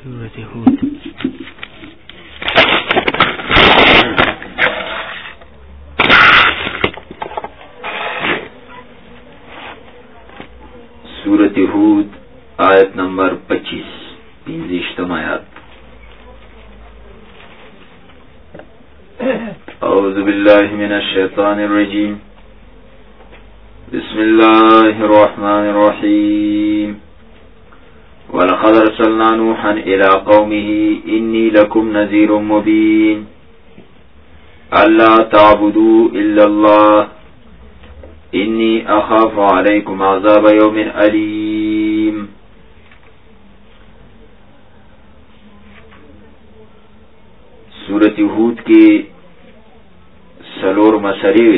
सूरत हूद। सूरत हूद आयत नंबर 25 50 आयत। अऊज़ु बिल्लाहि मिनश शैतानिर रजीम। बिस्मिल्लाहिर रहमानिर रहीम। वलक़द अर्सलना नूहन इला क़ौमिही इन्नी लकुम नज़ीरुम मुबीन अल्ला ताबुदू इल्लल्लाह इन्नी अख़ाफ़ु अलैकुम अज़ाब यौमिन अलीम। सूरत हूद के सलोर मसले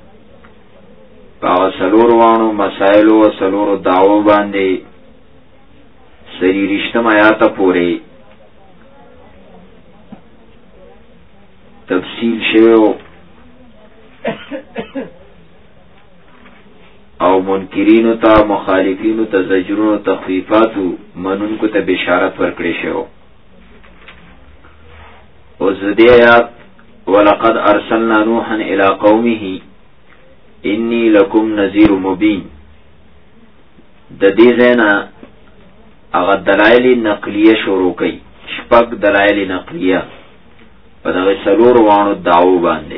पाव सलोरवाणो मसाइलो और सलोर दावो बांधे सरी रिश्तम आयाता पोरे तफसील शेव او منکرینو تا مخالفینو تا زجرونو تخفیفاتو منونکو تا بشارت ورکڑی شو. او زدی آیات ولقد ارسلنا نوحا الى قومه انی لکم نذیر مبین. دا دی زینا اغا دلائل نقلیه شروع کئی شپک دلائل نقلیه پا دا سلور وانو دعو بانده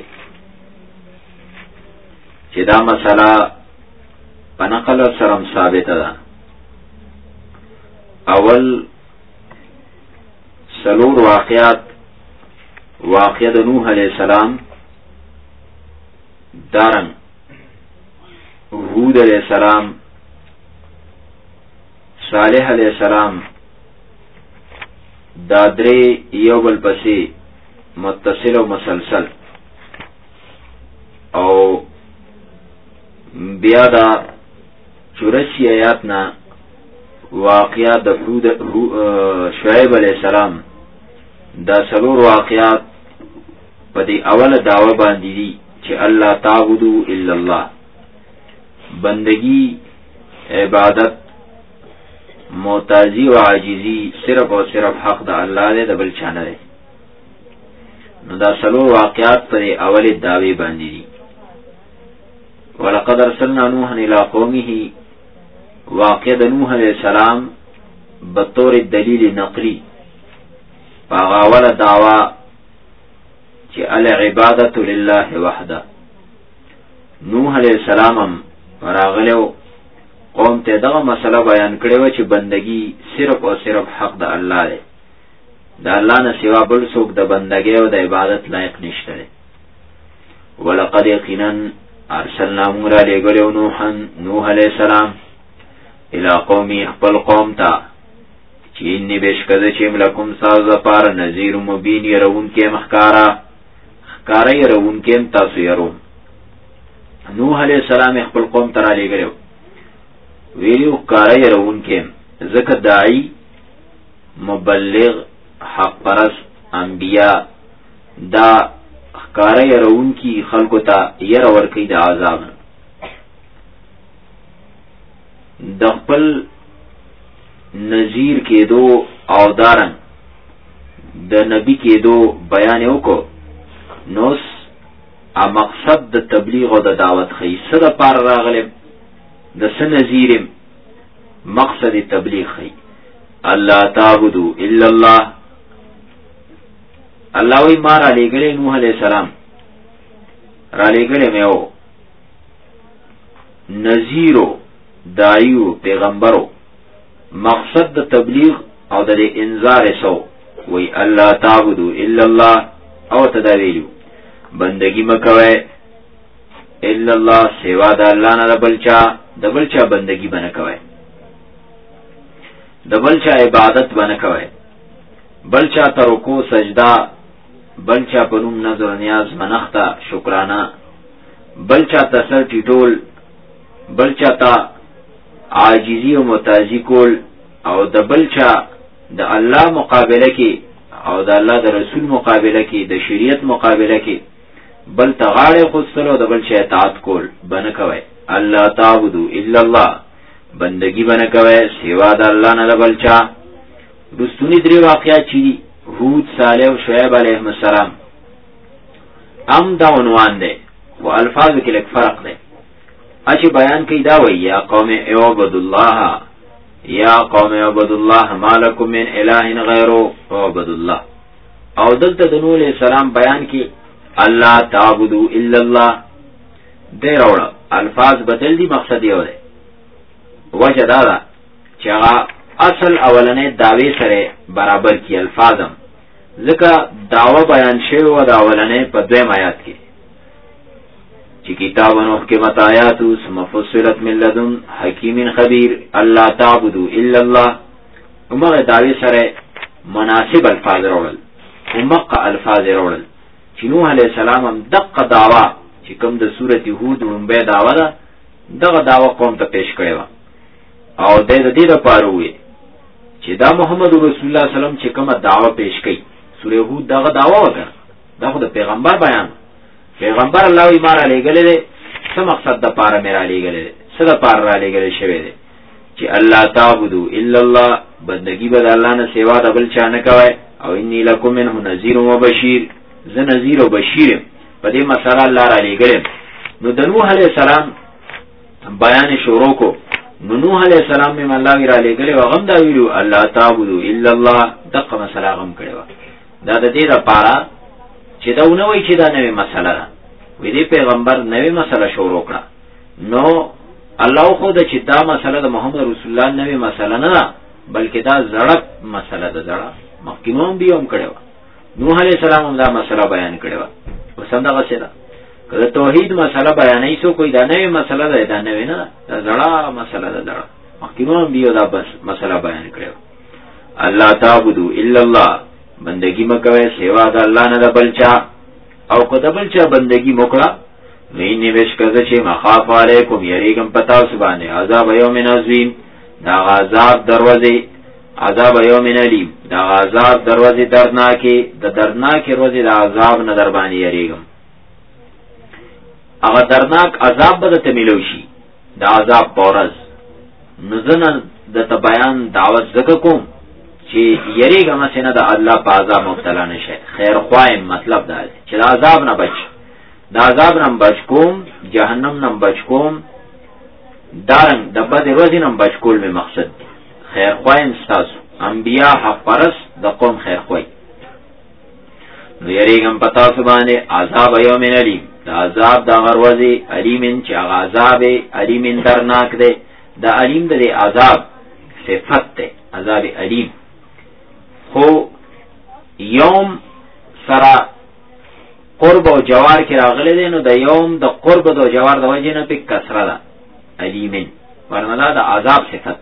چه دا مسئلہ پنقل سرم ثابت دا. اول سلور واقعات واقعہ نوح علیہ السلام دارن ہود علیہ السلام صالح علیہ السلام دادرے یوبل پسی متصل و مسلسل او بیادا 84 آیاتنا واقعات شعیب علیہ السلام دا سلور واقعات پا دی اول دعوی باندی دی چه اللہ تعبدو الا اللہ، بندگی عبادت محتاجی و عاجزی صرف اور صرف حق دا اللہ دے دا بلچانہ دے. نو دا سلور واقعات پا دی اول دعوی باندی دی. وَلَقَدْ أَرْسَلْنَا نُوحًا إِلَىٰ قَوْمِهِ واقع نوح علیہ السلام بطور دلیل نقلی پاغاول دعوی چی العبادت للہ وحدہ. نوح علیہ السلام راغلیو قوم تے دغا مسئلہ بیان کڑیو چی بندگی صرف اور صرف حق دا اللہ دے، دا اللہ نہ سوا بل سوک دا بندگی و دا عبادت لائق نشتے دے. ولقد یقینا ارسلنا مولا لے گلیو نوح علیہ السلام الى قومی اخبر قوم تا چینی بشکد چیم لکم ساز پار نذیر مبین یرون کے مخکارا یرون کے تاسو یرون. نوح علیہ السلام اخبر قوم ترا لے گلیو ویلیو کارا یرون کے ذکر داعی مبلغ حق پرس انبیاء دا کارا یرون کی خلقو تا یر ورکی دا عذاب دخپل نذیر کے دو او دارن د نبی کے دو بیانیو کو نوس ا مقصد د تبلیغ او د دعوت خی صد پار راغلم د سن نذیرم مقصد تبلیغ خی اللہ تعبدو الا اللہ. اللہ وی مارا لے گلے نوح علیہ السلام را لے گلے میں او نذیرو دایو پیغمبرو مقصد د تبلیغ او د انذار سو وی اللہ تعبدو الا اللہ او تداویلو بندگی مکوے الا اللہ سوا دا اللہ نا دبلچا بندگی بنکوے دبلچا عبادت بنکوے بلچا ترکو سجدہ بلچا پنوم نظر نیاز منختا شکرانہ بلچا تسر ٹیٹول بلچا تا عاجزی و متازی کول او د بلچا د اللہ مقابلہ کی او د اللہ د رسول مقابلہ کی د شریعت مقابلہ کی بل تغاڑے خودسلو د بلچا اطاعت کول بنکوے اللہ تعبدو الا اللہ بندگی بنکوے سوا د اللہ نہ بلچا رستونی دری واقعات چی هود صالح و شعیب علیهم السلام دا عنوان دے و الفاظ کے لئے فرق دے اچھی بیان کی داوئی یا قوم اعبد اللہ یا قوم اعبد اللہ ما لکم من الہ غیرو اعبد اللہ او دلتا دنو علیہ السلام بیان کی اللہ تعبدو الا اللہ دے روڑا الفاظ بدل دی مقصد یو دے وجہ دادا چاہا اصل اولنے دعوی سرے برابر کی الفاظم ذکر دعوی بیان شیو و دعولنے پا دویم آیات کی چی کتابن احکمت آیاتو ثم فصلت من لدن حکیم خبیر اللہ تعبدو الا اللہ امغ دعوی سرے مناسب الفاظ روڑل امق الفاظ روڑل چی نوح علیہ السلام هم دق دعوی چی کم دا صورت هود منبع دعوی دا دق دعوی قوم تا پیش کرے او دید پاروئے چی دا محمد رسول اللہ صلی اللہ علیہ وسلم چی کم دعوی پیش کئی سورہ هود دا دعوی وکړه دا خو د پیغمبر بیان پیغمبر الله یې مار علی گله دې څه مقصد د پاره مې علی گله دې څه د پاره علی گله شوی دې چې الله تعبدو الا الله بندگی به الله نه سیوا د بل چا نه کوي او انی لکم منه نذیر و بشیر ز نذیر و بشیر په دې مسله الله علی گله نو د نوح علی السلام بیان شروع کو نوح علیہ السلام میں اللہ وی علی گله و غم دا ویلو الله تعبدو الا الله دغه مسله غم کړو دا د دې لپاره چې دا ونه وای چې دا نوې مسله ده وې دې پیغمبر نوې مسله شروع کړه نو الله خو د چې دا مسله د محمد رسول الله نوې مسله نه ده بلکې دا زړه مسله ده زړه مخکینوم به هم کړو نوح علیہ السلام هم دا مسله بیان کړو وسنده غسه کله توحید مسله بیانې سو کوئی دا نوې مسله ده دا نوې نه دا زړه مسله ده زړه مخکینوم به دا بس مسله بیان کړو الله تعبدو الا الله بندگی مکوے سیوا دا اللہ نه دا بلچا او که دا بلچا بندگی مکڑا نئی نویش کرده چه مخاف علیکم یریگم پتاو سبانه عذاب یوم عظیم دا عذاب دروازه عذاب یوم علیم دا عذاب دروازه دردناکی دا دردناکی روزی دا عذاب ندربانی یریگم اگه دردناک عذاب بدا تمیلوشی دا عذاب پورز نزن دا تبیان دعوت زکر کوم چې یریګه مسنه د الله په عذاب مبتلا نشه خیر خوایم مطلب دا دی چې د عذاب نه بچ د عذاب نه بچ کوم جهنم نه بچ کوم دارن د بد ورځې نه بچ کول می مقصد دی خیر خوایم تاسو انبیا حق پرس د قوم خیر خوای نو یریګم پتا سبانه عذاب یوم علیم د عذاب د غروزی علیمن چې عذاب علیمن درناک دی د علیم د عذاب صفت ده عذاب علیم خو یوم سرا قرب و جوار کی راغلی دی نو د یوم د قرب د جوار د وجه نه په کسره ده علیمن ورنه د عذاب صفت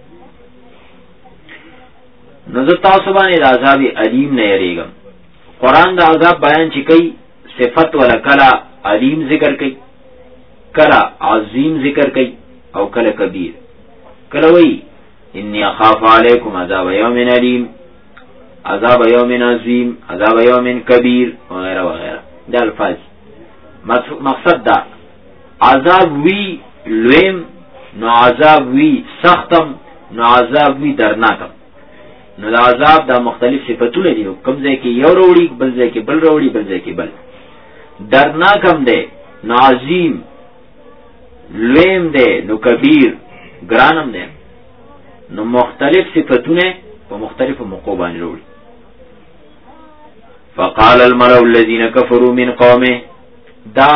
نو زه تاسو باندې د عذاب علیم نه یریږم قرآن د عذاب بیان چې کوي صفت ولا کلا علیم ذکر کوي کلا عظیم ذکر کوي او کلا کبیر کلا وی انی اخاف علیکم عذاب یوم علیم عذاب یوم عظیم عذاب یوم کبیر وغیرہ وغیرہ دا الفاظ مقصد دا عذاب وی لویم نو عذاب وی سختم نو عذاب وی درناکم نو دا عذاب دا مختلف صفتونه دي کم ځای کې یو وروړي بل ځای کې بل وروړي بل ځای کې بل درناکم دی نو عظیم لویم دی نو کبیر ګرانم دی نو مختلف صفتونه په مختلفو موقعو باندې وروړي فقال الملأ الذين كفروا من قومه دا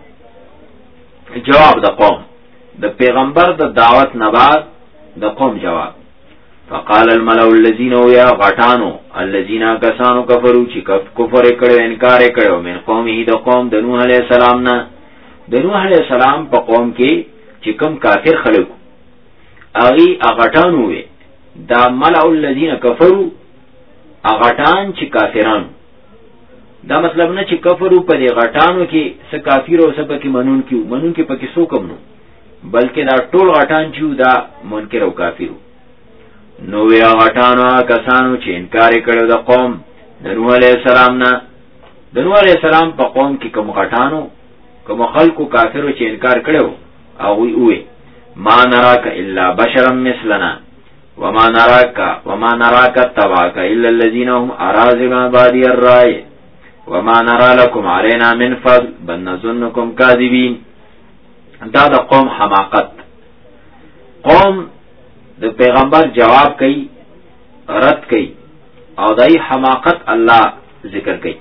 جواب د قوم د پیغمبر د دعوت نه بعد د قوم جواب فقال الملأ الذين يا غټانو الذين كسانو كفروا چې کفر کړو انکار کړو من قومه د قوم د نوح عليه السلام نه د نوح عليه السلام په قوم کې چې کوم کافر خلک اغي غټانو وي دا ملأ الذين كفروا غټان چې کافرانو دا مطلب نه چې کفرو په دې غټانو کې څه کافر او څه پکې منون کې پکې څوک هم نو بلکې دا ټول غټان چې دا منکر او کافر نو یا غټانو کسانو چې انکار کړو د قوم د نوح علیہ السلام نه د نوح علیہ السلام په قوم کې کوم غټانو کوم خلکو کافرو چې انکار کړو او وی ما نراک الا بشرا مثلنا وما نراك اتبعك الا الذين هم اراذلنا بادي الرأي وما نرى لكم علينا من فضل بل نظنكم كاذبين. دا د قوم حماقت. قوم د پیغمبر جواب کوي، رد کوي، او دای حماقت الله ذکر کوي.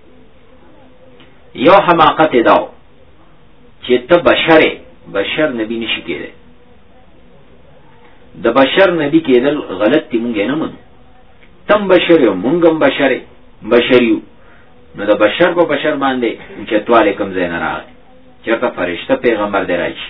یو حماقت داو چې ته بشر نبی نشي کېدی. د بشر نبی کېدل غلط دی، مونږ نه منو. تم بشر یو، مونږ هم بشر یو. نو د بشر په بشر باندې چتواله کوم ځای نه راغی، چېرته فرشته پیغمبر دی راشي.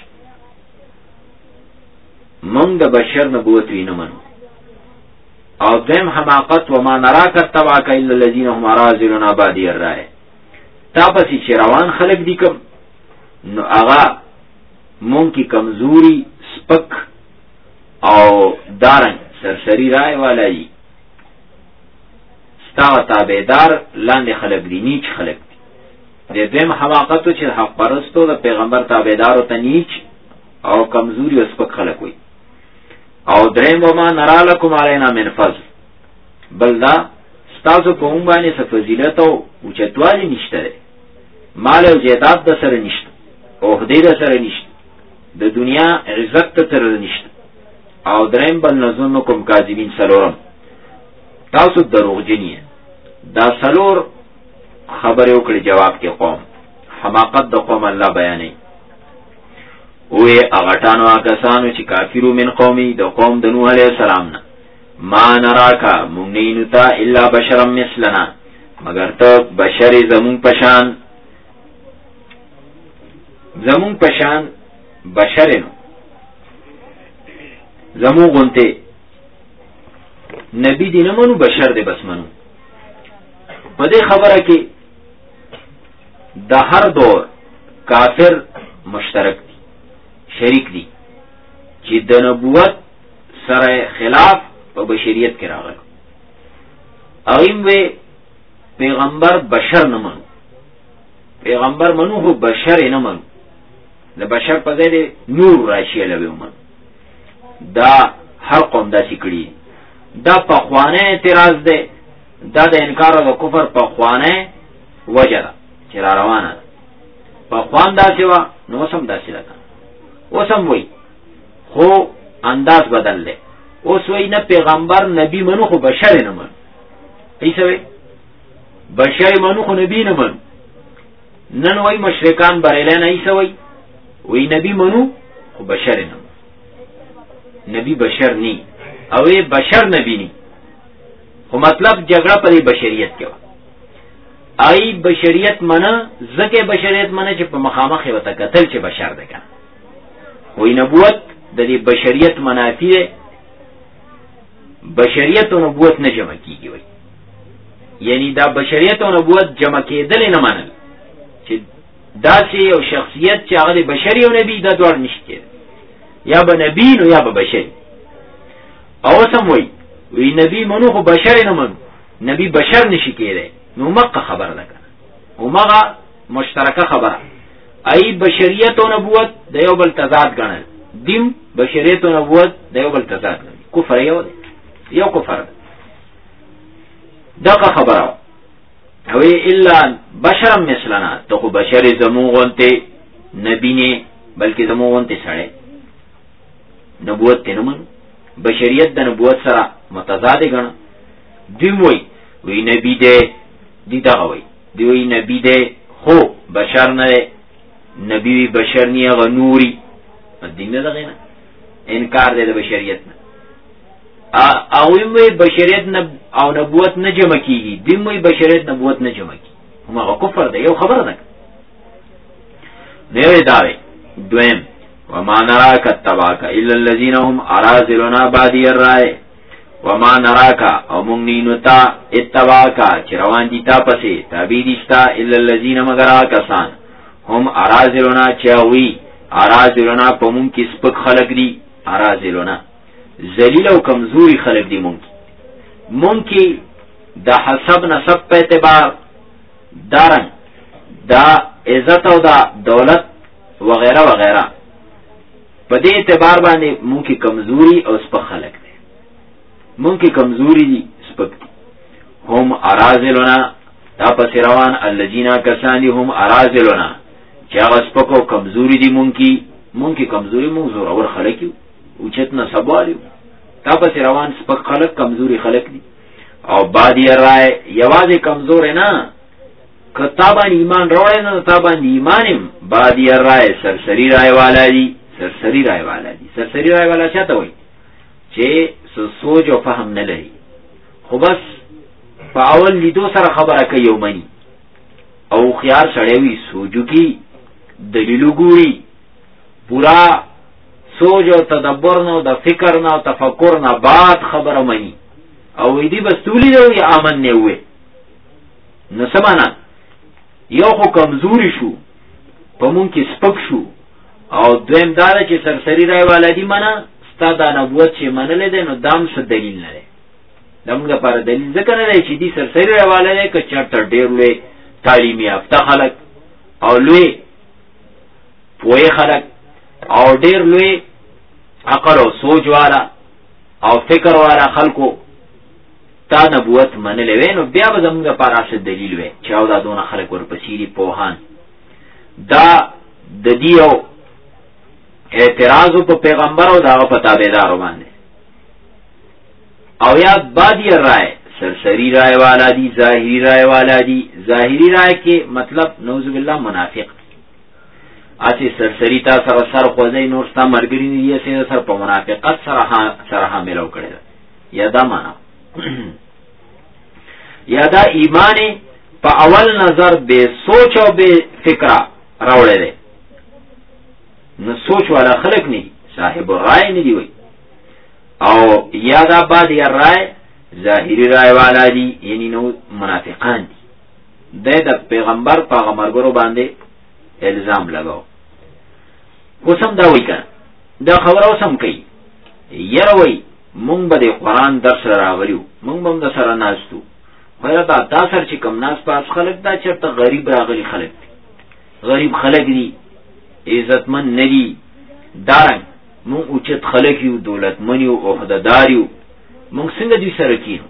مونږ د بشر نبوت وی نه منو. او دیم حماقت وما نراک اتبعک الا الذین هم اراذلنا بادی الرأی. تا پسې چې روان خلق دي کوم، نو هغه مونږ کی کمزوري، سپک او دارن سرسری رائے والا دی. ستا تابعدار لاندې خلق دی، نیچ خلق دی. د دویم حماقتو چې حق پرستو د پیغمبر تابعدارو ته نیچ او کمزوری او سپک خلق وي. او دریم وما نرا لکم علینا من فضل، بل دا ستاسو په مونږ باندې څه فضیلت او اوچتوالی نشته دی. مال او جیداد د سره نشته، عہدې د سره نشته، د دنیا عزت ته سره نشته. او دریم بل نظنکم کاذبین سلورم، تاسو دروغجنی. دا سلور خبر وکړي جواب کې قوم. حماقت د قوم الله بیانې. وې اغټانو کسانو چې کافرو من قومي، د قوم د نوح علیہ السلام نه، ما نراکا مونږ تا الا بشرا مثلنا، مگر ته بشر زمون پشان بشرنو زمون غنته. نبی دی نمانو، بشر دی بس منو. په دې خبره کې د هر دور کافر مشترک دی، شریک دی، چې د نبوت سره خلاف په بشریت کې راغلی. اغیم وی پیغمبر بشر نمانو، پیغمبر منو خو بشر نمانو. د بشر په ځای دی نور راشي علیه ومن. دا هر قوم داسې کړي. دا پخوانه اعتراض دی، دا د انکار او د کفر پخوانه وجه ده چې را روانه ده. پخوان داسې وه، نو اوس هم داسې ده. اوس هم وایي، خو انداز بدل دی. اوس وایي نه پیغمبر نبی منو خو بشر نه منو. ایسه وایي بشر منو خو نبی نه منو. نن وایي مشرکان بریلیان ایسه وایي نبی منو خو بشر نه منو. نبی بشر نی او بشر نبی نی، خو مطلب جګړه په بشریت کې و. ای بشریت منه زکه بشریت منه چې په مخامخ وته قتل چې بشر ده کنه. وی نبوت د دې بشریت منافی ده. بشریت او نبوت نه جمع کیږي. وی یعنی دا بشریت او نبوت جمع کېدل نه منل چې داسې یو شخصیت چې هغه بشری او نبی دا دوړ نشته، یا به نبی نو یا به بشری. او سم وی نبی منو خو بشر نه منو، نبی بشر نشي کېده. نو مقه خبر ده کنه، او مغه مشترکه خبره. ای بشریت او نبوت د یو بل تضاد ګڼل، دیم بشریت او نبوت د یو بل تضاد ګڼل. کفر یو دی، یو کفر ده. دغه خبره او الا بشر مثلنا، ته خو بشر زمو غونته نبی نه بلکې زمو غونته سره نبوت نه منو. بشریت د نبوت سره متضاد ګڼه. دیم وی نبی دی، دی دغه وی نبی دی خو بشر نه دی. نبی وی بشر نه هغه نوري دین نه دغه نه انکار دی د بشریت نه. او وی بشریت نه او نبوت نه جمع کیږي. دیم وی بشریت نبوت نه جمع کیږي، هغه کفر دی. یو خبره ده نه دی. دویم وما نراك اتبعك الا الذين هم اراذلنا بادي الرأي. وما نراك او مونږ تا اتبعك چې روان دي تا پسې تابع دي ستا الا الذين مگر کسان هم اراذلنا چې وی اراذلنا په مونږ کې سپک خلق دي. اراذلنا ذلیل او کمزوري خلق دي. مونږ کې د حسب نسب په اعتبار دارن دا عزت او دا دولت وغیرہ وغیرہ په دې اعتبار باندې مونږ کې کمزوري او سپک خلق دي. مونږ کې کمزوري دي سپک هم ارازلنا دا پس روان الذين کسانی هم ارازلنا چې هغه سپکو کمزوري دي مونږ کې کمزوري مونږ زور اور خلک یو اوچت نه سبالیو دا پس روان سپک خلک کمزوري خلک دي او بادی رائے یوازې کمزور نه کتابان ایمان روڑے نا تابان ایمانم بادی رائے سرسری رائے والا دی سرسری رائے والا چاہتا ہوئی چه سوچ و فهم نلری خو بس فاول لیدو سر خبره که یو منی او خیار سڑیوی سوچو کی دلیلو گوری پورا سوچ و تدبر نو دا فکر نو تفکر نو بعد خبره منی او ایدی بس تولی دو یا آمن نیوے نسمانا یو خو کمزوری شو پمون کې سپک شو او دویم داره چې سرسری رای والا دی منه ستا دا نبوت چې منلی دی نو دام څه دلیل نه دی دمونږ لپاره دلیل ځکه نه دی چې دی سرسری رای والا دی که چېرته ډېر لوی تعلیمي یافته خلک او لوی پوهې خلک او ډېر لوی عقل او سوچ والا او فکر والا خلکو تا نبوت منلی وی نو بیا به زمونږ لپاره څه دلیل وی چې او دا دونه خلک ورپسې دي پوهان دا د دې یو اعتراض په پیغمبر او دغه په تابعدارو باندې او یا بادی رائے سرسری رائے والا دی ظاہری رائے والا دی ظاہری رائے کې مطلب نعوذ بالله منافق اسی سرسری تا سر خوځي نور ستا مرګري دی سر په منافقت سره حاملو کړي یا دا معنا یا دا ایمان په اول نظر به سوچ او به فکر راوړل دي نو سوچ والا خلق نه صاحب رائے نه دی وي او یا دا بعد یا رائے ظاهری رائے والا دي یعنی نو منافقان دي د پیغمبر په مرګرو باندې الزام لګاو وسم دا وای کنه دا خبره وسم کوي یره وای مونږ به د قرآن درس راغلیو مونږ به د سره ناستو خو دا سر چې کم ناس پاس خلک دا چېرته غریب راغلي خلک دي غریب خلک دي عزتمن نه دي دارنګ مونږ اوچت خلک یو دولتمن یو عهدهدار یو مونږ څنګه دوی سره کینو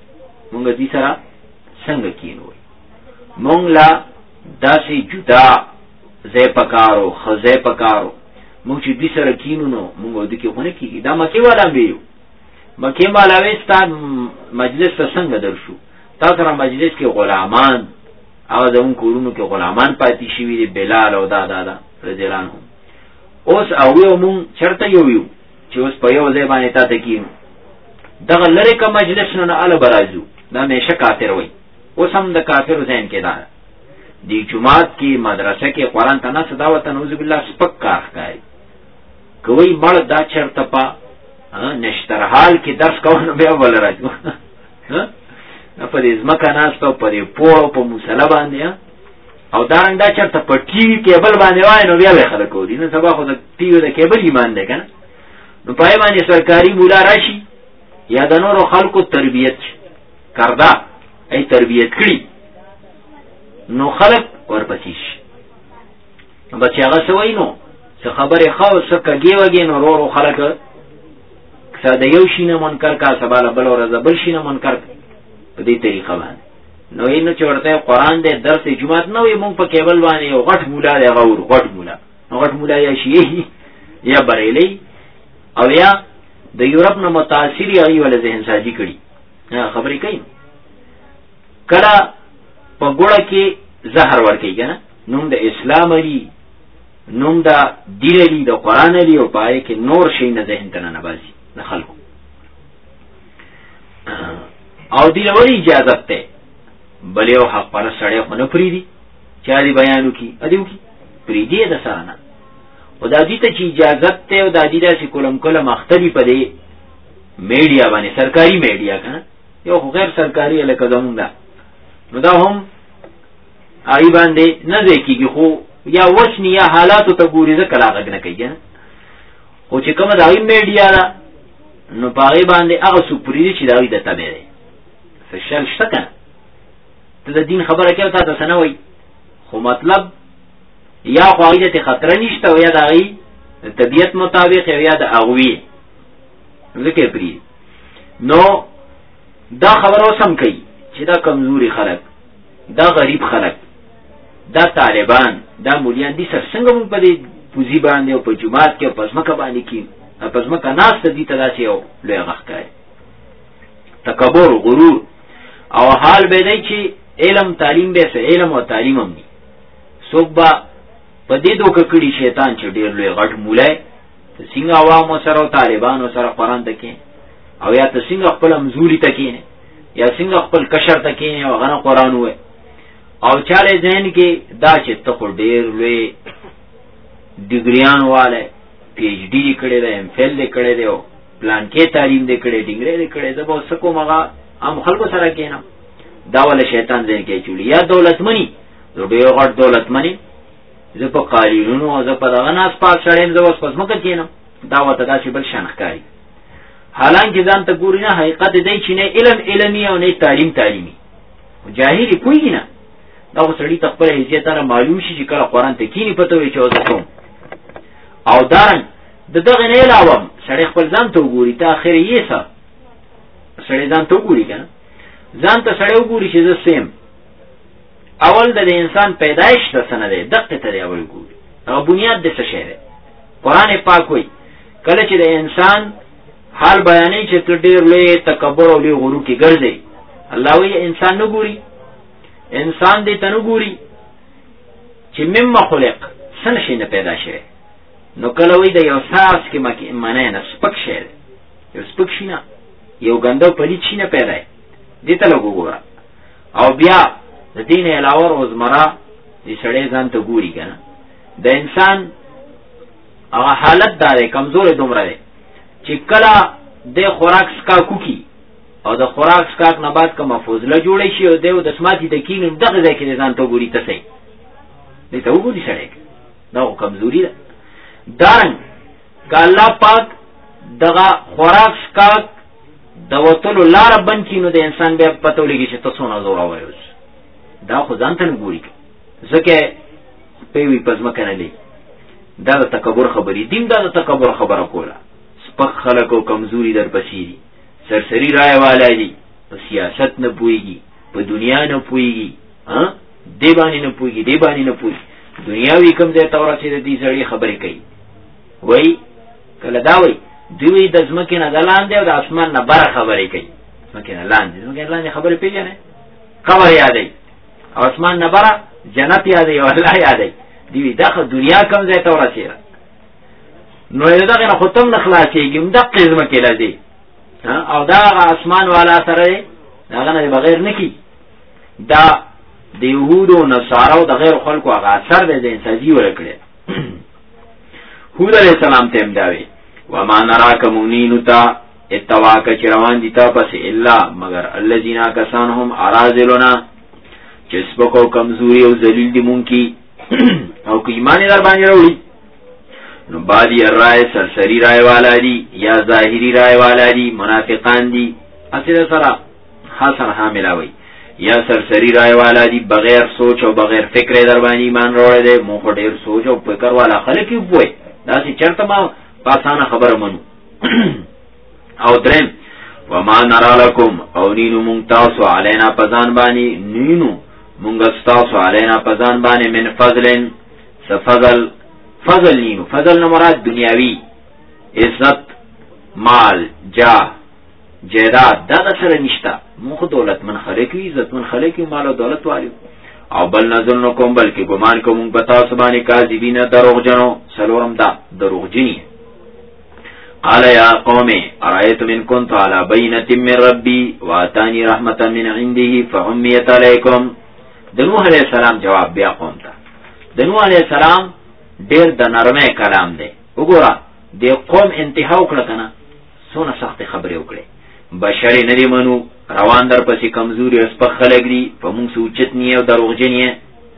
مونږ لا داسې جدا ځای پکارو خځای پکارو مونږ چې دوی سره کینو نو مونږ د کې خونه کیږي دا مکه والا بیو مکه والا وستا مجلس ته څنګه درشو تا سره مجلس کې غلامان او زمون کورونو کې غلامان پاتې شوي دي بلال او دا رضی الله عنهم اوس او یو مونږ چرته یو چې اوس په یو ځای باندې تا ته کینو دغه لری کا مجلس نه اله برازو دا مېشه کافر وای اوس هم د کافر ذهن کې دا دی جمعات کې مدرسه کې قرآن ته نه صداوت نعوذ بالله سپک کار کوي کوي مړ دا چرته په نشتر حال کې درس کوو بیا ول راځو په دې ځمکه ناستو په دې پوړو په مصله باندې او دارنګ دا چرته په ټي وي کېبل باندې وای نو بیا خلک ودی نو سبا خو د ټي وي د کېبل ایمان دی کنه نو پای باندې سرکاري مولا راشي یا د نورو خلکو تربیت کردا ای تربیت کړي نو خلق ورپسې شي بچي هغه سوي نو څه خبره خاص کږي وږي نو ورو خلک ساده یو شینه منکر کا سباله بل ورځ بل شینه منکر په دې طریقه باندې نو اینو چورته قرآن دې درس جمعه نو یې مونږ په کېبل باندې یو غټ مولا دی غټ مولا یا شیعي یا بریلی او یا د یورپ نه متاثر یې ول ذهن سازي کړي خبرې کوي کله په ګوړه کې زهر ورکي کنه نوم د اسلام لري نوم د دین لري د قران لري او پای کې نور شي نه ذهن ته نه باسي نه خلکو او دی وری اجازه ته بل یو حق پر سړی خو نه فریدي چا دی بیانو کی ادیو کی فریدي د سانه او د دې ته چې اجازه ته او د دې داسې کولم مختلف پدې میډیا باندې سرکاري میډیا کنه یو غیر سرکاري الکه زمونږ دا نو دا هم آئی باندې نه دی کېږي خو یا وشنی یا حالاتو ته ګوري ځکه لا غږ نه کوي خو چې کومه د آئی میډیا ده نو په هغې باندې هغه څوک پرېږدي چې د هغوی د تبع دی څه شل شته که نه ته د دین خبره کوې او تا ته څه نه وایي خو مطلب یا خو هغوی ته خطره نشته او یا د هغوی د طبیعت مطابق او یا د هغوی ځکه یې پرېږدي نو دا خبر اوسم کوي چې دا کمزوري خلک، دا غریب خلک، دا طالبان، دا مولیان دي سر څنګه مونږ په دې پوزي باندې او په جماعت کې او په ځمکه باندې کې په ځمکه ناسته دي ته داسې یو لوی غږ کوي. تکبر، غرور، او حال به دی چې علم تعلیم به سه علم او تعلیم هم دي. څوک به په دې دوکه کړي شیطان چې ډېر لوی غټ مولای ته څنګه عوامو سره او طالبانو سره قرآن ته کې، او یا ته څنګه خپل مزوري ته کې، یا څنګه خپل کشر ته کې او غنه قرآن وای، او چاله ذهن کې دا چې ته خو ډېر لوی ډیګریان والے، پی ایچ ډی کړي دی، ایم فیل دی کړي دی، او پلان کې تعلیم دی کړي، ډنګرې دی کړي، زه به اوس کوم هغه عام خلکو سره کېنم. دا ولا شیطان ذهن کې چولي. یا دولتمنی، زه ډېر غټ دولتمنی، زه په قالینونو او زه په دغه ناس پاک سړی یم، زه اوس په ځمکه کېنم. دا ورته داسې بل شان ښکاري. حالانکه ځان ته ګوري نه، حقیقت دی چې نه علم علمي او نه تعلیم تعلیمي. جاهل پوهېږي نه. دا خو سړي ته خپل حیثیت سره معلوم شي چې کله قرآن ته کښېني پته وي چې اوس کوم. او دارنګ د دغه نه علاوه سړی خپل ځان ته وګوري، ته اخر یې څه سړی ځان ته وګوري که نه، ځان ته سړی وګوري چې زه سیم. اول د انسان پیدایش ته څه نه دی، دقې ته دی اول ګوري، هغه بنیاد د څه شی دی. قرآن پاک وایي کله چې د انسان حال بیانوي چې ته ډېر لوی تکبر او لوی غرور کې ګرځې، الله وایي انسان نه ګوري، انسان دې ته نه ګوري چې مما خلق څه شی نه پیدا شوی. نو کله وایي د یو ساس کې منی نه سپک شی دی، یو سپک شي نه، یو ګنده او پلید شي نه پیدا دی، دې ته لږ وګوره. او بیا د دې نه علاوه روزمره دې سړی ځان ته ګوري که نه، د انسان هغه حالت دا دی، کمزورې دومره دی چې کله د خوراک سکاک وکړي او د خوراک سکاک نه بعد کومه فوزله جوړی شي او دی د سماتي د کینې دغه ځای کې ځان ته ګوري، ته صحیح دې ته وګوري سړی، دا خو کمزوري ده. دارنګ که الله پاک دغه خوراک سکاک د وتلو لاره بند کړي نو د انسان بیا پته ولګي چې ته څونه زوروری اوس. دا خو ځان ته نه ګوري، ځکه پی وي په ځمکه نه دی. دا د تکبر خبرې، دین دا د تکبر خبره کوله. سپک خلک او کمزوري در پسې دي، سرسری رای والا دي، په سیاست نه پوهېږي، په دنیا نه پوهېږي، دې باندې نه پوهېږي، دې باندې نه پوهېږي. دنیاوي کوم ځای ته ورسېده دې سړي خبرې کوي. وایي کله دا وایي دوی د ځمکې نه د لاندې او د اسمان نه بره خبرې کوي. ځمکې نه لاندې، ځمکې نه لاندې خبرې پېژنئ، قبر یادوي، او اسمان نه بره جنت یادوي او الله یادوي. دوی دا خو دنیا کوم ځای ته ورسېده، نو د دغې نه خو ته هم نه خلاصېږي، همدقې ځمکې له دی، او دا هغه اسمان والا سره دی، د هغه نه بغیر نه کي. دا د یهودو نصارو د غیر خلکو هغه اثر دی، د انسازي ورکړی. هود علیه السلام ته هم دا وی وما نراک مؤمنینو ته اتواک چې روان دي تا پسې الا مگر الذین کسان هم اراذلنا چې سپک او کمزوري او ذلیل دي مونږ کی او که ایمان در باندې راوړي نو بادی الرای سرسری رای والا دي یا ظاهری رای والا دي، منافقان دي اصل سره حسن حاملاوي، یا سرسری رای والا دي بغیر سوچ او بغیر فکر در باندې ایمان راوړي دي. مونږ ډېر سوچ او فکر والا خلک یو وای، دا چې چرته ما پاسانه خبره منو. او درم وما نرا لکم او نینو مونږ تاسو علینا پزان باندې، نینو مونږ تاسو علینا پزان باندې من فضلن سفضل، فضل نینو، فضل نه مراد دنیاوی عزت، مال، جاه، جیداد، دا سره نشته. مونږ دولتمن خلک یو، عزتمن خلک یو، مال او دولت والو. او بل نظر نکوم بلکې ګمان کوم په تاسو باندې کاذبین دروغجنو. سلورم دا دروغجنی. قال یا قوم ارایتم ان كنت على بینة من ربی واتانی رحمة من عنده فعمیت علیکم. د نوح علیہ السلام جواب بیا قوم ته. د نوح علیہ السلام ډیر د نرمه کلام دی. وګوره د قوم انتها وکړه کنه، څونه سخت خبرې وکړي. بشری ندی منو، روان در پسې کمزوري اسپخ خلق دی، په موږ سوچت نیه او دروغجنیه.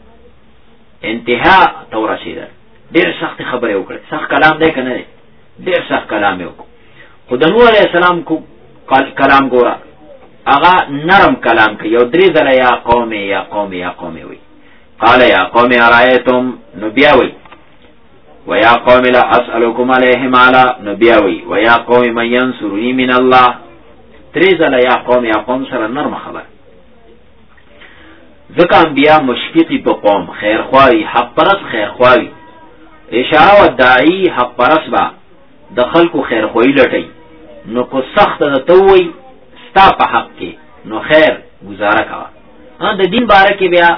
انتها ته ورسېده، ډېر سخت خبرې وکړي. سخت کلام دی که نه دی؟ ډېر سخت کلام یې وکړو. خو د نوح علیه السلام کلام ګوره، هغه نرم کلام کوي. یو درې ځله یا قومې یا قومې یا قومې وي. قال یا قومې ارایتم، نو بیا وي ویا قوم لا اسألکم علیه مالا، نو بیا وي ویا قوم من ینصرنی من الله، درې ځله یا قوم سره نرم خبر. ځکه انبیا مشفقی په قوم، خیرخواهی، حق پرست خیرخواهی. اشاره و داعی حق پرست با د خلکو خیرخواهی لټي، نو کو سخت د توي ستا په حق کې نو خیر گزاره کوا. د دین باره کې بیا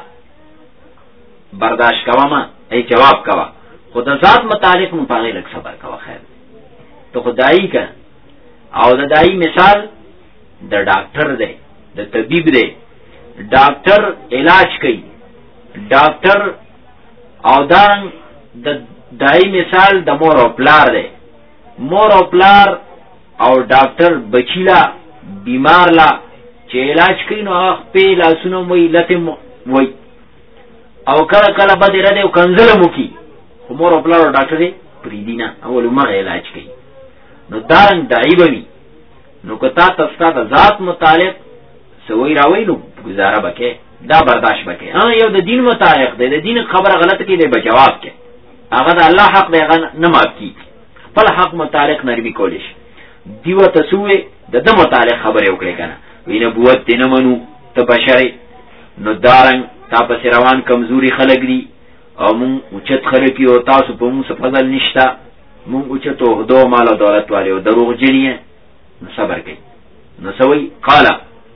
برداشت کوا، ما ای جواب کوا، خود ذات متعلق نو پاغی لک صبر کوا. خیر تو خدایی که او د دائی مثال د ډاکټر دی، د طبیب دی. ډاکټر علاج کوي، ډاکټر او د دائی مثال د مور او پلار دی. مور او پلار او ډاکټر بچیلا بیمار لا چې علاج کوي نو هغه په لاسونو وی لته وی او کله کله بد رده او کنزله مو کی، خو مور او پلار او ډاکټر دی پریدینا اول ما علاج کوي. نو دارن داعی بوي، نو کتا تستا د ذات متعلق سوی راوی نو گزاره بکې، دا برداشت بکې. یو د دین متعلق دی، د دین خبره غلط کې دی به جواب کې، هغه د الله حق دی، هغه نه ماف کی. خپل حق متعلق نرمی کولیش دیو تسوی د متعلق خبره وکړي کنه، وی نبوت دې نه منو ته بشری. نو دارن تا پس روان کمزوري خلق دی او مون اوچت خلق یو، تاسو په مون څه فضل نشتا، مون اوچتو دو مال او دولت والے او دروغ جنیه. نو صبر کوي. نو سوی قال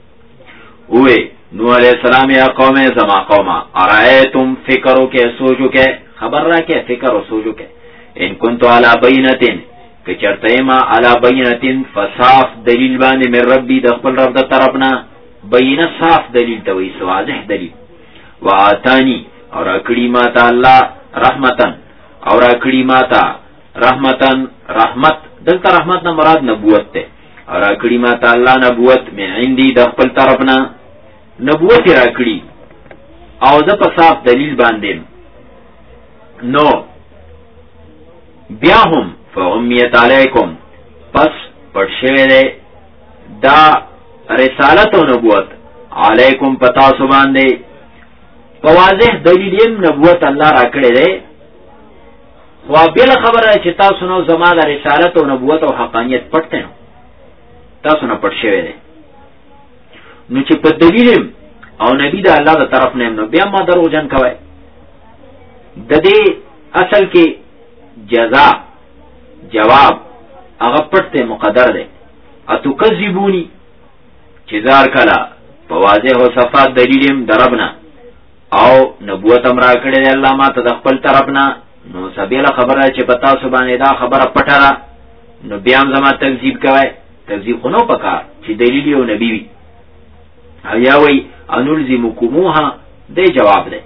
اوه نو علیہ السلام یا قوم زما قوما ارائیتم فکرو کے سوچو کے خبر را کے فکر و سوچو کے ان کنتو علا بینتن کہ چرتے ما علا بینتن فصاف دلیل باندې من ربی دخل رب دا طرفنا بینہ صاف دلیل توی سواضح دلیل وآتانی اور اکڑی ماتا اللہ رحمتن اور اکڑی ماتا رحمتن رحمت دلتا رحمت نا مراد نبوت تے اور اکڑی ماتا اللہ نبوت من عندی دخل طرفنا نبوت راکړي او د په صاف دلیل باندې. نو بیا هم فامیت علیکم پس پټ شوی دی دا رسالت او نبوت علیکم پتا سو باندې په واضح دلیل نبوت الله راکړي دی. خو بل خبره چې تاسو نو زما د رسالت او نبوت او حقانیت پټ نه تاسو نه پټ شوی دی. نو چې په دلیل او نبی دا الله د طرف نه نو بیا ما دروغجن کوي. د دې اصل کې جزاء جواب هغه پټه مقدر دی. اتو کذبونی چې زار کلا په واضح او صفات دلیلم دربنا او نبوت امر کړی دی الله ما ته د خپل طرف نه. نو سبیله خبره چې پتا سو باندې دا خبره پټه را نو بیا هم زما تکذیب کوي. تکذیب خو نو پکار چې دلیل او نبی وي. یا وی انلزمکموها دی جواب دی.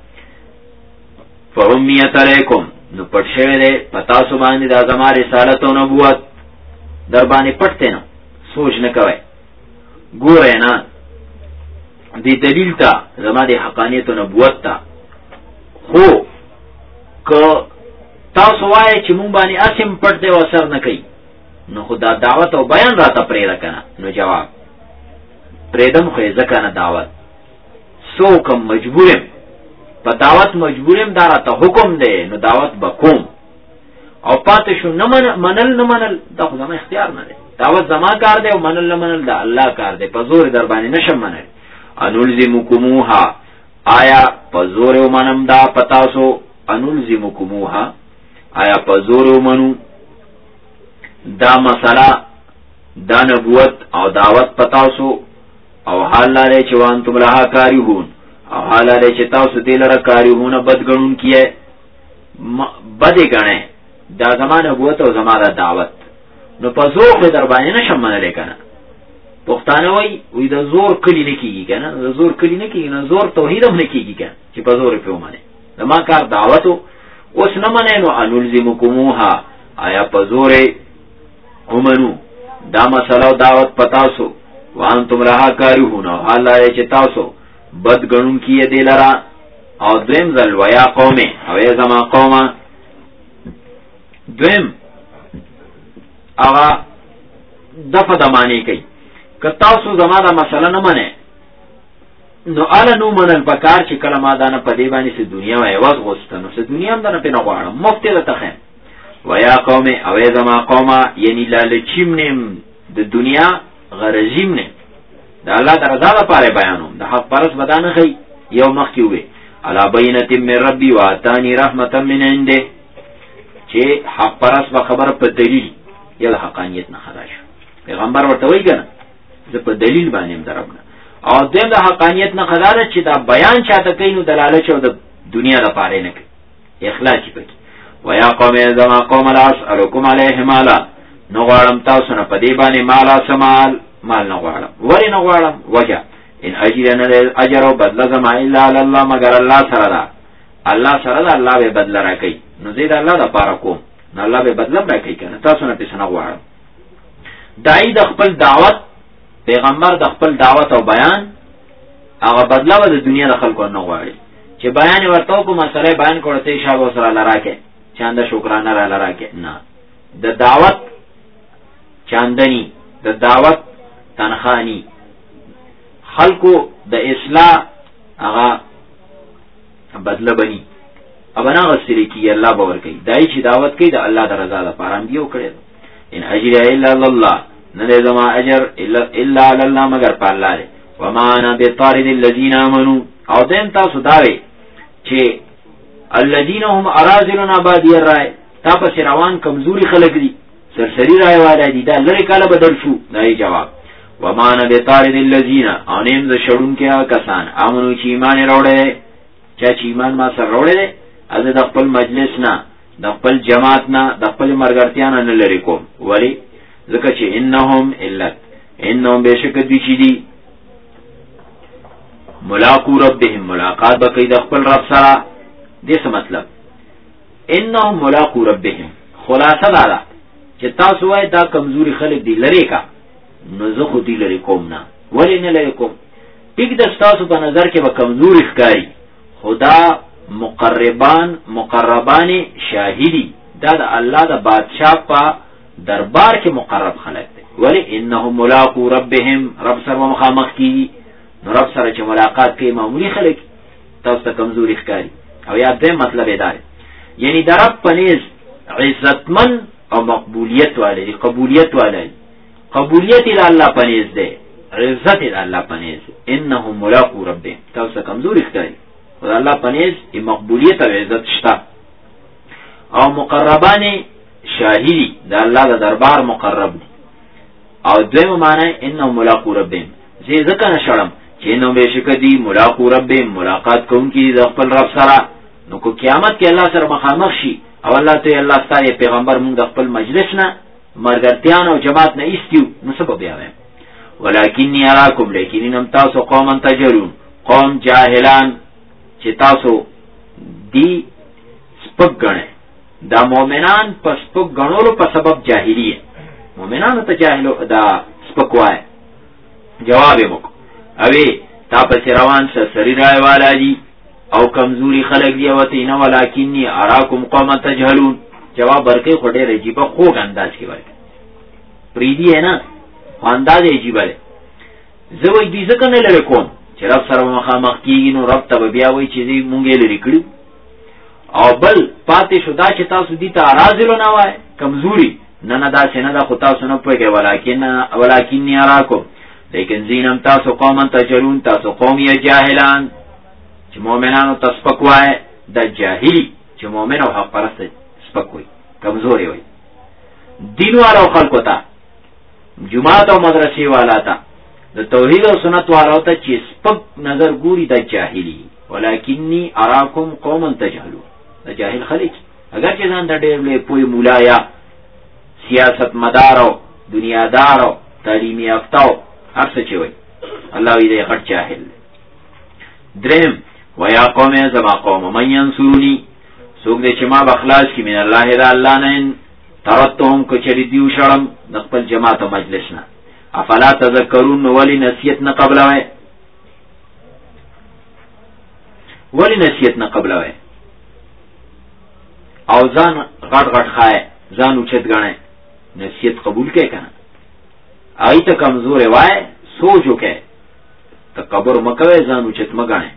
فهمیت علیکم نو پټ شوی دی پتا سو باندې دا زما رسالت او نبوت در باندې پټته نو سوچ نه کوي. ګوره نه دی دلیل تا زما د حقانیت او نبوت تا. خو که تاسو وایي چې مونږ باندې اسیم پټ دی او اثر نه کوي نو خدا دعوت او بیان راته پرې راکنه. نو جواب پریدم خو ځکه نه دعوت سو کم مجبورم په دعوت مجبورم دارا ته حکم دی نو دعوت بکوم او پاتې شو نه منل دا خو زما اختیار نه دی. دعوت زما کار دی او منل نه منل دا الله کار دی. په زور در باندې نشم منل. انلزمکموها آیا په زور ومنم دا پتا سو انلزمکموها آیا په زور ومنو دا مسله دا نبوت او دعوت پتا سو او حال لاره چې وان تم لها کاریون او حال لاره چې تاسو دې لره کاریون بدګنون کیه بدې غنه دا زمانه نبوت او زمانه دعوت. نو په زور په در باندې نشم منل کنه. پښتانه وای د زور کلی نه کیږي کنه، د زور کلی نه کیږي، نه زور توحید هم نه کیږي کنه چې په زور په ومنه. زما کار دعوت اوس نه منه. نو انلزمکموها آیا په زور ومنو دا مسله دعوت پتا سو وانتم لها کارهون او حال لاره چې تاسو بد غنون کیه دی لرا. او دویم ځل ویا قومه او زما قومه دویم هغه دفه دمانی کوي که تاسو زما دا مسله نه منه نو اله نو منل پکار چې کله ما دانه په دی باندې سه دنیا وای واز غوستنو سه دنیا هم دنه په نه غواړم مفت ده ته. ویا قومه او زما قومه یعنی لالچیم نیم د دنیا غرضیم نه د الله د رضا لپاره بیانوم د حق پرس بدانه خي یو مخ کې وي علا بینه من ربي واتانی رحمتا من عنده چې حق پرس به خبر په دلیل یا د حقانیت نه خراش پیغمبر ورته وایي کنه زه په دلیل باندې دربنه او دیم د حقانیت نه خدای چې دا بیان چاته کینو دلاله چو د دنیا لپاره نه کوي اخلاص پکې ویا قوم زما قوم لا اسالکم علیه مالا نو غواړم تاسو نه په دې باندې مالا سمال مال نه غواړم ولی نه غواړم وجه ان اجر نه اجر او بدل زما الا علی الله مگر الله سره ده الله سره ده الله به بدل راکړي نو زید الله د پاره کوم نو الله به بدل راکړي کنه تاسو نه پېښ نه غواړم دای د خپل دعوت پیغمبر د خپل دعوت او بیان هغه بدلا د دنیا د خلکو نه غواړي چې بیان ورته کو مسله بیان کوړته شابه سره لراکه چاند شکرانه را لراکه نه د دعوت چاندنی د دعوت تنخانی خلکو د اصلاح هغه بدله بني ابنا غسری کی الله باور کوي دای چې دعوت کوي د الله د رضا لپاره هم دیو کړي ان اجر الا الله نه زما اجر الا علی الله مگر په الله وما انا بطارد الذين امنوا او دین تاسو داوي چې الذين هم اراذلنا بادي الرای تاسو روان کمزوري خلک دي سرسری رای والا دي دا لری کاله بدل شو دای جواب وما انا بطارد الذين انم ذ شړون کې کسان امنو چې ایمان وروړي چې ایمان ما سره وروړي از د خپل مجلس نه د خپل جماعت نه د خپل مرګرتیا نه لری کوم ولی ځکه چې انهم بشک دي چې دي ملاقات ربهم ملاقات بقید خپل رب سره دې څه مطلب انهم ملاقات ربهم خلاصه دا چې تاسو وای دا کمزوري خلک دي لری کا نو زه خو دي لری کوم نه ولی نه لری کوم ټیک د تاسو په نظر کې به کمزوري ښکاری خدا مقربان شاهدی دا د الله د بادشاہ په دربار کې مقرب خلک دي ولی انهم ملاقات ربهم رب سره مخامخ کی نو رب سره چې ملاقات کوي معمولی خلک تاسو ته کمزوري ښکاری او یا دې مطلب دی یعنی د رب پنيز عزتمن او مقبولیت والے قبولیت والے قبولیت د الله پنيز دی عزت د الله پنيز انهم ملاقات ربهم تاسو ته کمزوري ښکاری خدای الله پنيز ای مقبولیت او عزت شته او مقربان شاهدی د الله د دربار مقرب دي او دویمه معنی انه ملاقات ربهم زه ځکه نشړم چې نو بشک دی ملاقات ربهم ملاقات کوونکی د خپل رب سره نو کو قیامت کې الله سره مخامخ شي او الله ته الله ستاسو پیغمبر موږ د خپل مجلس نه مرګرتيان او جماعت نه ایستیو نو سبب بیا وایم ولکنی اراکم لیکنم تاسو قوم تجهلون قوم جاهلان چې تاسو دی سپک غنئ دا مؤمنان پس سپک غنولو په سبب جاهلیه مؤمنانو ته جاهلو دا سپکوای جواب یې وکړ اوی تا پس روان سری رای والا دی او کمزوری خلق دی وتی نه ولکنی اراکم قوم تجهلون جواب ورکې خټه رجیبه خوږ انداز کې ورکې پریدي ہے نا انداز عجیب ہے زوی دې ځکه نه لری کوم چې رب سره مخامخ کیږي نو رب ته بیا وایي چې دې مونږه لري کړو او بل پاتې شو دا چې تاسو دې ته راځلو نه وای کمزوري نه دا څنګه دا خو تاسو نه پوهیږئ ولکن اراکم لیکن زینم تاسو قوم تجهلون تاسو قوم یې جاهلان چې مؤمنانو تسپکوای د جاهلی چې مؤمن او حق پرست سپکوي کمزوري وي دین والو خلکو ته جماعت او مدرسې والا ته د توحید او سنت والو ته چې سپک نظر ګوري د جاهلی ولکنی اراکم قوم تجهلون د جاهل خلک اگر چې ځان د ډېر له پوی مولا یا سیاست مدارو دنیادارو تعلیمی یافتو هر څه چوي الله دې غټ جاهل درم ویا قوم زما قوم من ينصروني سوګ دې چې ما بخلاص کی من الله الا الله نه ترتهم کو چری دیو شړم د خپل جماعت او مجلس نه افلا تذکرون ولی نصیحت نه قبل وای ولی نصیحت نه قبل وای او ځان غټ غټ خای ځان اوچت غنه نصیحت قبول کې کنه آیت کمزور وای سوچو کې تکبر مکوي ځان اوچت مګنه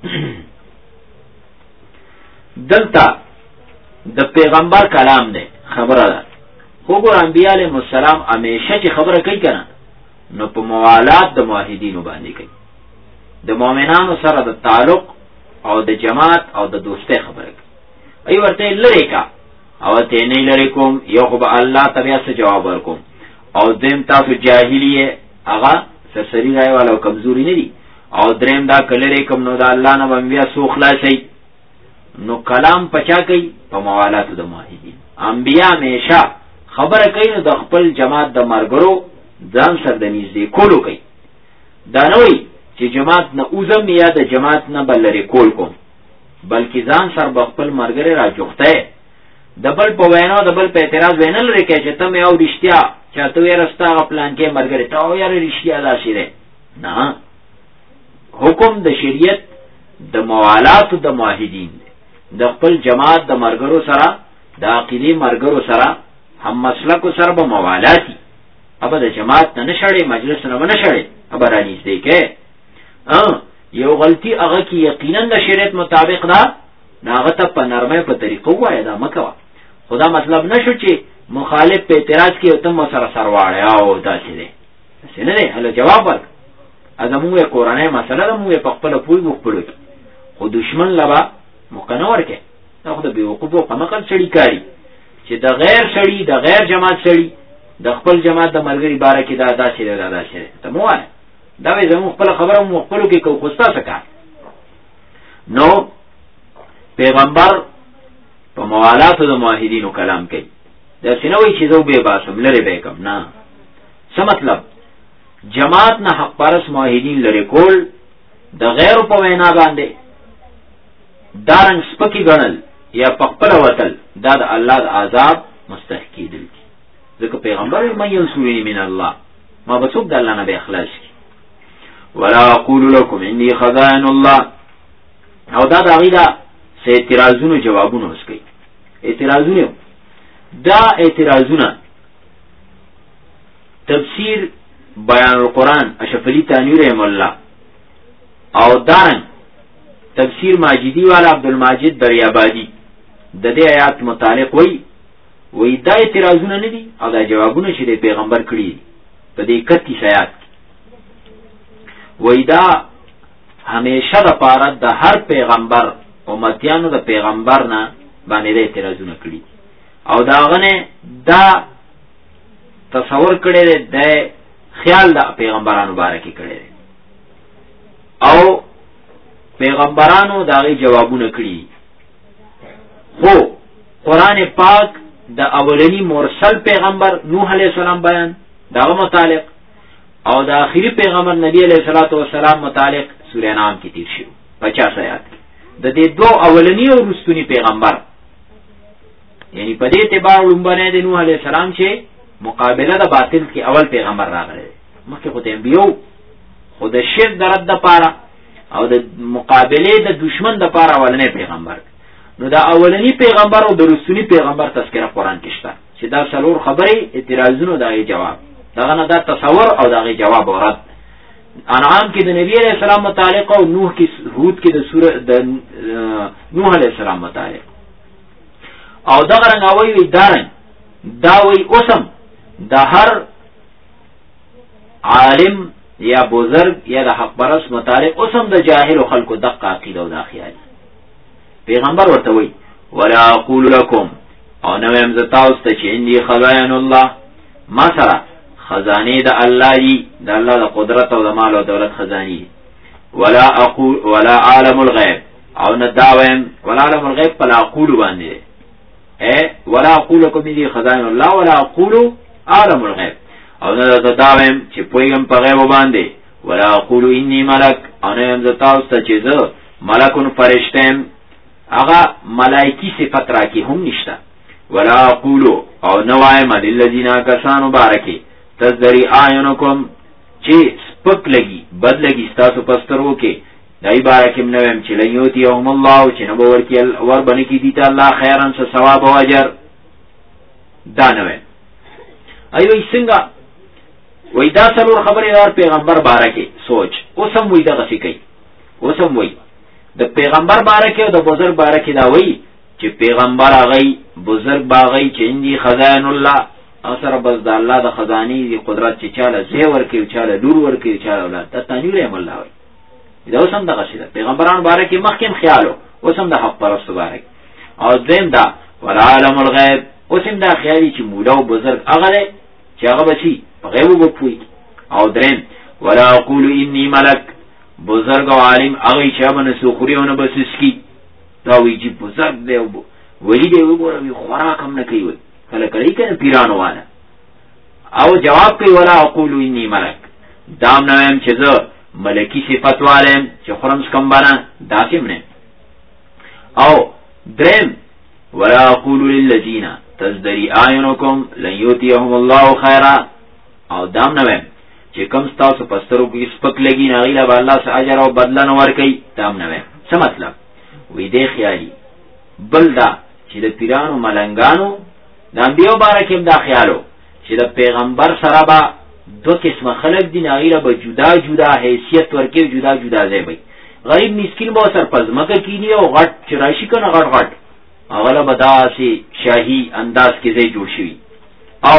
دلته د پیغمبر کلام دی خبره ده خو ګور انبیاء علیهم السلام همیشه چې خبره کوي کنه نو په موالات د موحدینو باندې کوي. د مؤمنانو سره د تعلق او د جماعت او د دوستۍ خبره کوي. ای ورته لری کا او ته نه لری کوم، یو خو به الله تبیا څه جواب ورکوم، او دیم تاسو جاهلیه هغه سرسری راي والا کمزوري نه دي، او دریم دا کلری کوم نو دا الله نه بیا سو خلاصي. نو کلام پچا کوي په موالات د موحدین. انبیا همیشه خبره کوي نو د خپل جماعت د مرګرو ځان سره د نږدې کولو کوي. دا نه وي چې جماعت نه اوزم یا د جماعت نه بلری کول کوم، بلکې ځان سره خپل مرګره را جوخته د بل په وینا د بل په اعتراض وینل لري چې ته مې او رښتیا چاته یې رستا پلان کې مرګره ته او یاره رښتیا دا شیره نه. حکم د شریعت د موالات د موحدین د خپل جماعت د مرګرو سره د عقیدې مرګرو سره هم مسلک سره به موالاتي. ابا د جماعت نه نشړې، مجلس نه نشړې، ابا رانیز دی کې یو غلطی هغه کې یقینا د شریعت مطابق دا هغه ته په نرمه په طریقو وای دا مکوا. خدا مطلب نشو چې مخالف په اعتراض کې تم سره سرواړی او داسې دی څنګه دی هله جواب ورک. ازموږه قرآنی مسله ده، موږ په خپل پوی وکړو، خو دشمن لبا مقنور کې دا خو د بیوقوفو په مقل سړی کاری چې د غیر سړی د غیر جماعت سړی د خپل جماعت د ملګری باره کې دا داسې دی دا داسې دی ته مو وای دا وې زموږ خپل خبره مو خپلو کې کو خوستا سکا. نو پیغمبر په موالات د موحدینو کلام کوي. دا سينوي چې زو به باسم لری به کم نه. څه مطلب؟ جماعت نه حق پرس موحدین لری کول د غیر په وینا باندې دارنګ سپکی غنل یا پخپل وتل دا د الله د عذاب مستحقی دي. ځکه پیغمبر مې ينصرني من الله ما بسوب د الله نه به اخلاص کی. ولا اقول لكم اني خزائن الله. او دا د عقیده سه اعتراضونو جوابونه وسکي. اعتراضونه دا اعتراضونه تفسیر بیان القرآن اشفلی تانوی رحم الله او دارن تفسیر ماجدی والا عبدالماجد دریابادی د دې آیات متعلق وی دا اعتراضونه نه دي او دا جوابونه چې د پیغمبر کړی په دې 31 آیات وی دا همیشه د پاره د هر پیغمبر امتیانو د پیغمبر نه باندې اعتراضونه کړی او دا غنه دا تصور کړی د خیال د پیغمبرانو باره کې کړی او پیغمبرانو داغی جوابونه کړی. خو قرآن پاک د اولنی مرسل پیغمبر نوح علیہ السلام بیان داغه متعلق او د آخری پیغمبر نبی علیہ السلام متعلق سورہ نام کی تیر شو 50 آیات د دې دو اولنی او رستونی پیغمبر یعنی په دې اعتبار لومبنه د نوح علیہ السلام چې مقابله د باطل کې اول پیغمبر راغلی مخکې خو ته انبیو خو د شرک د رد لپاره او د مقابله د دشمن د لپاره اولنی پیغمبر. نو دا اولنی پیغمبر او د رسولي پیغمبر تذکرہ قرآن کې شته چې دا څلور خبرې اعتراضونو دغه جواب دغه نه دا تصور او دغه جواب او رد. انعام کې د نبی علیہ السلام متعلق او نوح کې هود کې د سوره د نوح علیہ السلام متعلق او دغه رنګوي وي دارن دا وی اوسم د هر عالم یا بزرگ یا د حق پرست متعلق اوسم د جاهل خلکو دقه عقیده او د خیال پیغمبر ورته وی ولا اقول لكم او نو هم زتاوس ته چې اندي خزائن الله ما سره خزانه د الله دی د الله د قدرت او د مال او دولت خزانه ولا اقول ولا عالم الغیب او نه داویم ولا عالم الغیب فلا اقول باندې ولا اقول لكم اندي خزائن الله ولا اقول عالم الغیب او نه داویم چې پویم په غیب باندې ولا اقول انی ملک او نه هم زتاوس ته چې زه ملکون فرشتم اغا ملائکی صفت راکی هم نشتا ولا اقولو او نوایم للذین کسانو بارکی تزدری آیونکم چه سپک لگی بد لگی ستاسو پسترو که دای بارکیم نویم چه لنیوتی اوم اللہ چه نبور کی ور بنکی دیتا اللہ خیرن سا ثواب و اجر دا نویم ایو ایسنگا وی دا سلور خبری دار پیغمبر بارکی سوچ اوسم وی دا غسی کئی اوسم وی د پیغمبر بارکه او د بزرگ بارکه دا وی چې پیغمبر هغه بزرگ باغی چې اندی خزائن الله اثر بس د الله د خزاني دی قدرت چې چاله زی ورکی چاله لور ورکی چاله اولاد ته تنویر هم الله وي دا اوسم د غشیده پیغمبرانو بارے کې مخکیم خیالو اوسم د حق پرستو بارے او دیم دا ولا عالم الغیب اوسم دا خیالي چې مولا او بزرگ هغه چې هغه بچي په غیب وپوي او دریم ولا اقول انی ملک بزرگ او عالم هغه چې باندې سوخريونه بسسکی دا وی چې بزرگ دی ولی دی وګورم خوراک هم نه کوي کله کله کنه پیرانو والا او جواب کوي ولا اقول انی ملک دام نویم چې زه ملکی صفت والم چې خرم کم باندې داسم نه او دریم ولا اقول للذین تزدری اعینکم لن یؤتیهم الله خیرا او دام نویم چې کم تاسو پسترو کې سپک لګی نه غیلا به الله سره اجر او بدله نه ورکي دام نویم څه مطلب وې دې خیالي بل دا چې د پیرانو ملنګانو د انبیو بارکه دا خیالو چې د پیغمبر سره به دو قسم خلق دي نغیره به جدا جدا حیثیت ورکي جدا جدا ځای وي غریب مسکین به سر پزماکه کینی او غټ چرایشی کنه غټ اغله بداسي شاهي انداز کې ځای جوړ شي او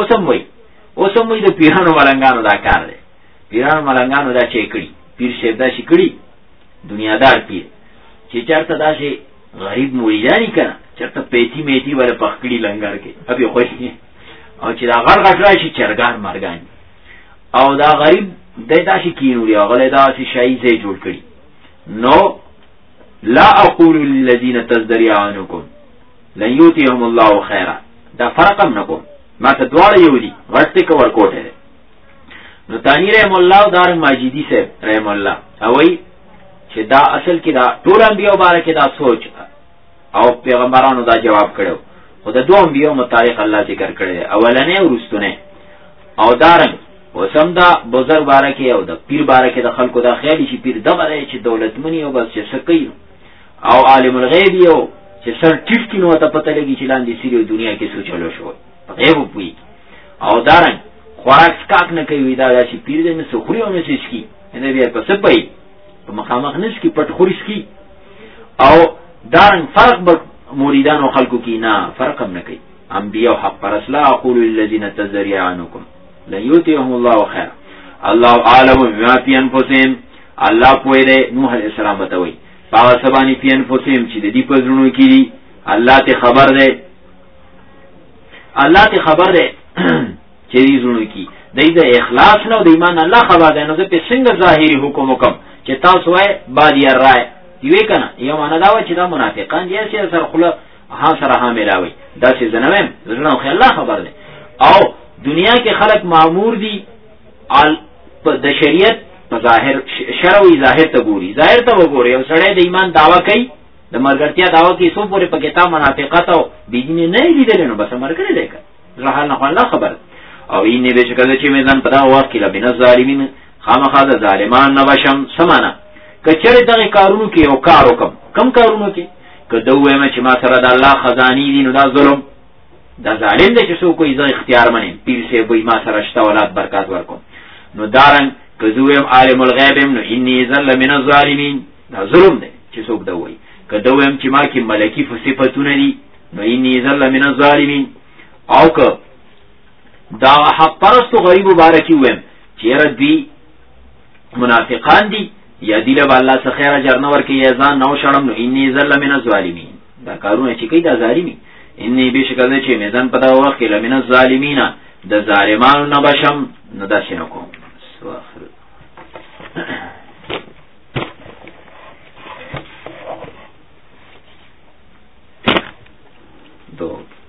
اوسم وي د پیرانو ملنګانو دا کار دی پیرانو ملنګانو دا چې کړی پیر شه دا شي کړی دنیادار پیر چې چرته دا شي غریب مریدانی کنه چرته پیتی میتی ولا پخکړی لنګر کې ابي خوشي او چې دا غړ راشي چرګان مرګان او دا غریب دای شي کینو دی غله دا شي شای ځای جوړ کړی نو لا اقول للذین تزدری عنکم لن یؤتیهم الله خیرا دا فرق هم نکوم ما ته دواړه یو دي غټه کور کوټه نو تانی رحم الله دار ماجدی سے رحم الله اوئی چې دا اصل کې دا ټول انبیو بارے کې دا سوچ او پیغمبرانو دا جواب کړو خو د دوه انبیو متعلق الله ذکر کړی اولنې او وروستونه او دارن وسم دا بزرگ بارے کې او د پیر بارے کې د خلکو دا خیالي چې پیر دغه دی چې دولتمنی او بس چې سکی او عالم الغیب یو چې سر ټیټ کینو ته پته لګی چې لاندې سیریو دنیا کې سوچلو شو غیب پوي او دارن خوراک سکاک نه کوي دا چې پیر دې نه سخوري او نه سکی نه بیا په سپي په مخامخ نس کې پټ خوري سکی او دارن فرق به مریدان او خلکو کې نه فرق هم نه کوي انبیاء حق پر اصلا اقول للذین تزری عنکم لا یؤتیهم الله خیر الله عالم بما فی انفسهم الله پوی دی نوح علیہ السلام بتوي پاو سبانی فی انفسهم چې د دې په زړونو کې دي الله ته خبر دی چې دې زړونو کې د اخلاص نه او د ایمان الله خبر دی نو په څنګه ظاهری حکم وکم چې تاسو وای بادی الرای یوې کنه یو معنا دا و چې دا منافقان دي چې سر خله ها سره ها ملاوي دا چې زنویم زړه خو الله خبر دی او دنیا کې خلق مامور دي د شریعت په ظاهر شرعي ظاهر ته ګوري ظاهر ته وګوري او سړی د ایمان داوا کوي د مرګرتیا داوا کوي سو پورې په کتاب منافقت او بيدینه نه لیدل نو بس مرګره دی ځه نه الله خبر او اینه به شکل چې میدان پدا وخت کې لبن الظالمین خامخا د ظالمان نبشم سمانا کچره دغه کارونو کې او کار وکم کم کارونو کې کدو وایم چې ما سره د الله خزانی دي نو دا ظلم دا ظالم دی چې څوک یې ځای اختیار مني پیر سي وای ما سره شته ولادت برکات ورکوم نو دارن کدو وایم عالم الغیب نو انی ذل من الظالمین دا ظلم دی چې څوک دا وای کدو وایم چې ما کې ملکی صفاتونه دي نو انی ذل من الظالمین او که دا حق پرستو غریب مبارکی وایم چې ردی منافقان دي یا دیله بالله څخه خیر اجر نه ورکي یا ځان نو شړم نو انی ذل من الظالمین دا کارونه چې کوي دا ظالمي انی بشکره چې میدان په دا وخت کې لمن الظالمین د ظالمانو نه بشم نه دا شنو کوم واخر دو